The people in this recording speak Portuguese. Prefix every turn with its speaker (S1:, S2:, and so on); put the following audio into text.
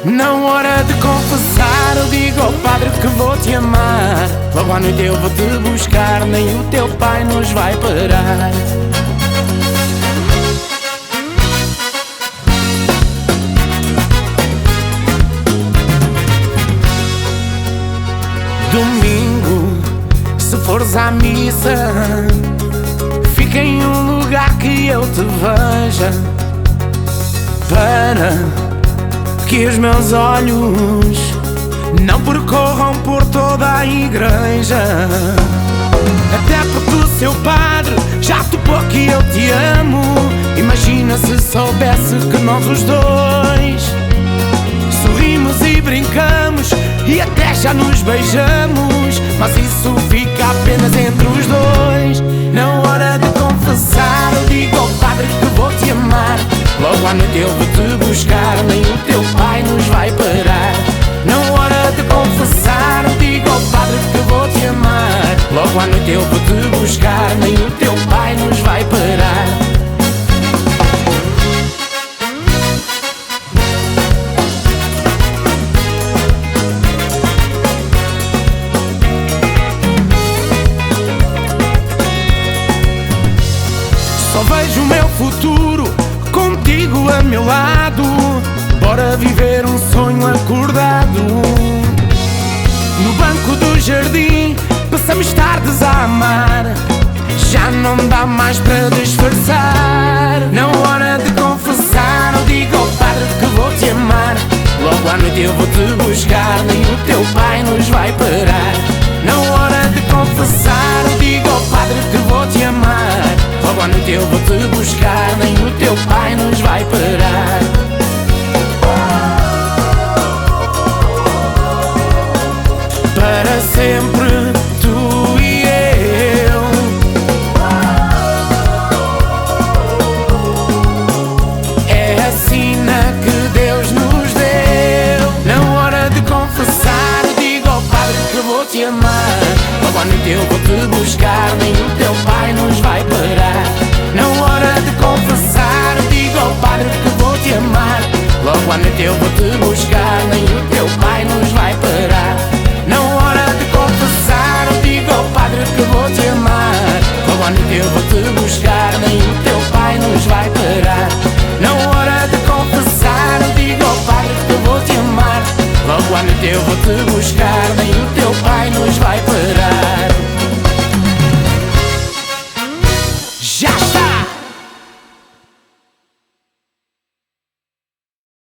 S1: Na hora de confessar, eu digo ao padre que vou te amar. Logo à noite eu vou te buscar, nem o teu pai nos vai parar. Domingo, se fores à missa, fica em um lugar que eu te veja, para que os meus olhos não percorram por toda a igreja. Até porque o seu padre já topou que eu te amo. Imagina se soubesse que nós os dois sorrimos e brincamos e até já nos beijamos, mas isso fica apenas entre os dois. Na hora de confessar, eu digo ao padre que vou te amar. Logo à noite eu vou te buscar, nem o teu pai nos vai parar. Na hora de confessar, eu digo ao padre que vou te amar. Logo à noite eu vou te buscar, nem o teu pai nos vai parar. Só vejo o meu futuro contigo a meu lado. Bora viver um sonho acordado. No banco do jardim passamos tardes a amar. Já não dá mais para disfarçar. Na hora de confessar, eu digo ao padre que vou te amar. Logo à noite eu vou te buscar, nem o teu pai nos vai parar. Na hora de confessar, eu digo ao padre que vou te amar. Logo à noite eu vou te buscar, nem o teu pai nos vai parar. Para sempre, tu e eu. É a sina que Deus nos deu. Na hora de confessar, eu digo ao padre que vou te amar. Logo à noite eu vou te buscar, nem o teu pai nos vai parar. Na hora de confessar, eu digo ao padre que vou te amar. Logo à noite eu vou te buscar.